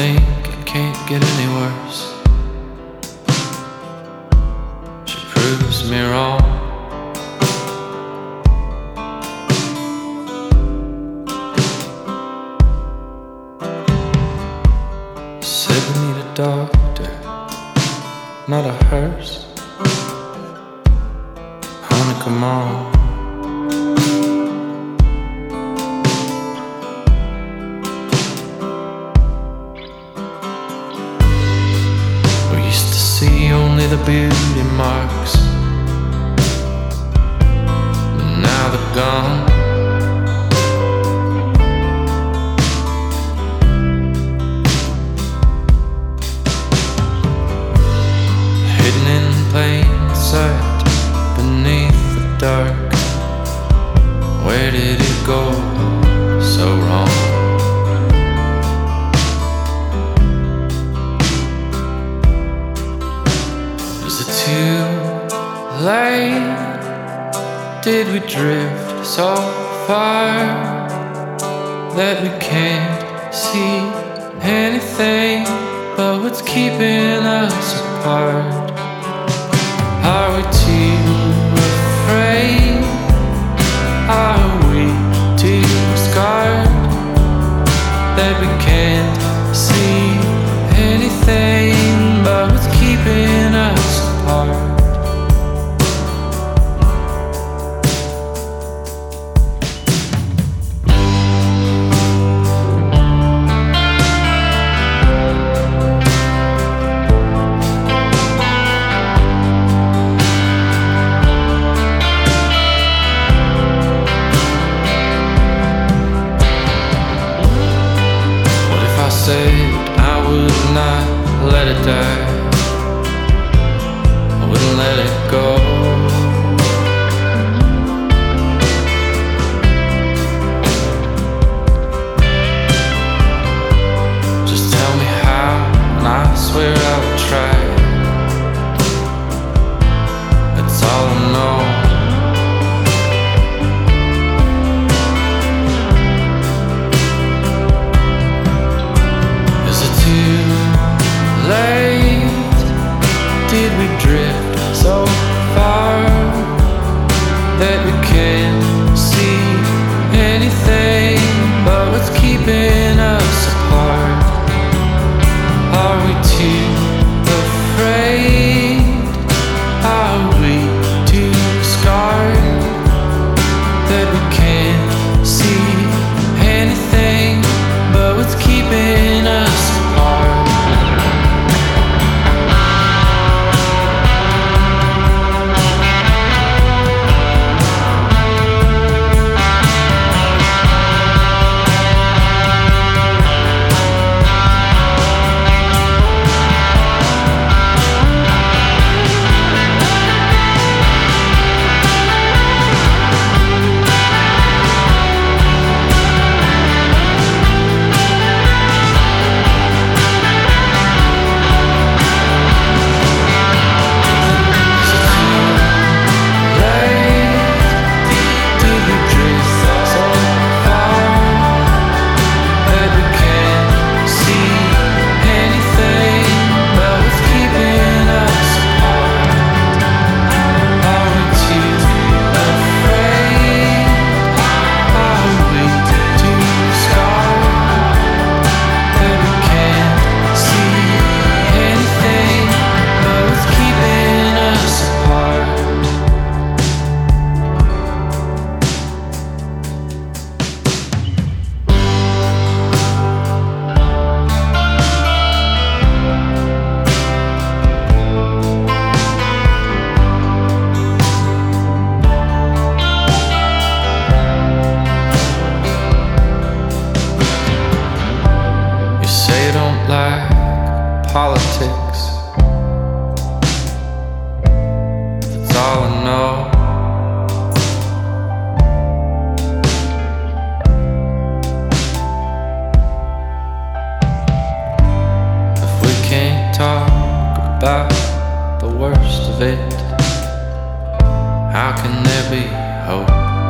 think it can't get any worse. She proves me wrong. Said we need a doctor, not a hearse. Honey, come on. See only the beauty marks, but now they're gone. Hidden in plain sight beneath the dark. Where did it go so wrong? Too late, did we drift so far that we can't see anything but what's keeping us apart? Are we too afraid? Are we too scarred that we can't see anything but what's keeping us apart? What if I said I would not let it die? I wouldn't let it go. Just tell me how, and I swear I would try. That's all I know. Is it too late? Did we drift so far that we can't see anything but what's keeping us apart? Are we too afraid? Are we too scarred that we can't see anything but what's keeping us apart? Politics, that's all I know. If we can't talk about the worst of it, how can there be hope?